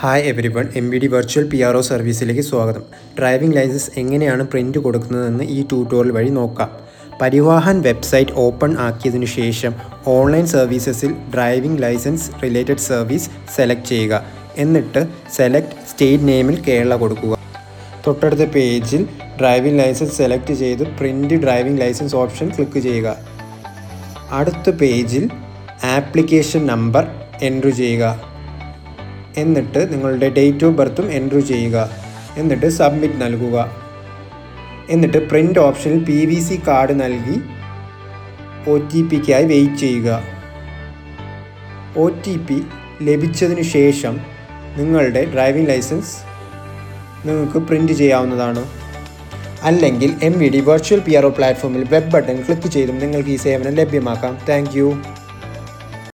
Hi everyone MBD virtual PRO സർവീസിലേക്ക് സ്വാഗതം. Driving licence എങ്ങനെയാണ് പ്രിൻ്റ് കൊടുക്കുന്നതെന്ന് ഈ ട്യൂട്ടോറിയൽ വഴി നോക്കാം. പരിവാഹൻ വെബ്സൈറ്റ് ഓപ്പൺ ആക്കിയതിനു ശേഷം ഓൺലൈൻ സർവീസസിൽ driving licence related service select ചെയ്യുക. എന്നിട്ട് സെലക്ട് സ്റ്റേറ്റ് നെയിമിൽ കേരള കൊടുക്കുക. തൊട്ടടുത്ത പേജിൽ ഡ്രൈവിംഗ് ലൈസൻസ് സെലക്ട് ചെയ്ത് print driving licence option click ചെയ്യുക. അടുത്ത പേജിൽ ആപ്ലിക്കേഷൻ നമ്പർ എൻ്റർ ചെയ്യുക. എന്നിട്ട് നിങ്ങളുടെ ഡേറ്റ് ഓഫ് ബർത്തും എൻ്റർ ചെയ്യുക. എന്നിട്ട് സബ്മിറ്റ് നൽകുക. എന്നിട്ട് പ്രിൻ്റ് ഓപ്ഷനിൽ PVC കാർഡ് നൽകി OTPക്കായി വെയിറ്റ് ചെയ്യുക. OTP ലഭിച്ചതിനു ശേഷം നിങ്ങളുടെ ഡ്രൈവിംഗ് ലൈസൻസ് നിങ്ങൾക്ക് പ്രിൻ്റ് ചെയ്യാവുന്നതാണ്. അല്ലെങ്കിൽ MBD വെർച്വൽ PRO പ്ലാറ്റ്ഫോമിൽ വെബ് ബട്ടൺ ക്ലിക്ക് ചെയ്തും നിങ്ങൾക്ക് ഈ സേവനം ലഭ്യമാക്കാം. താങ്ക്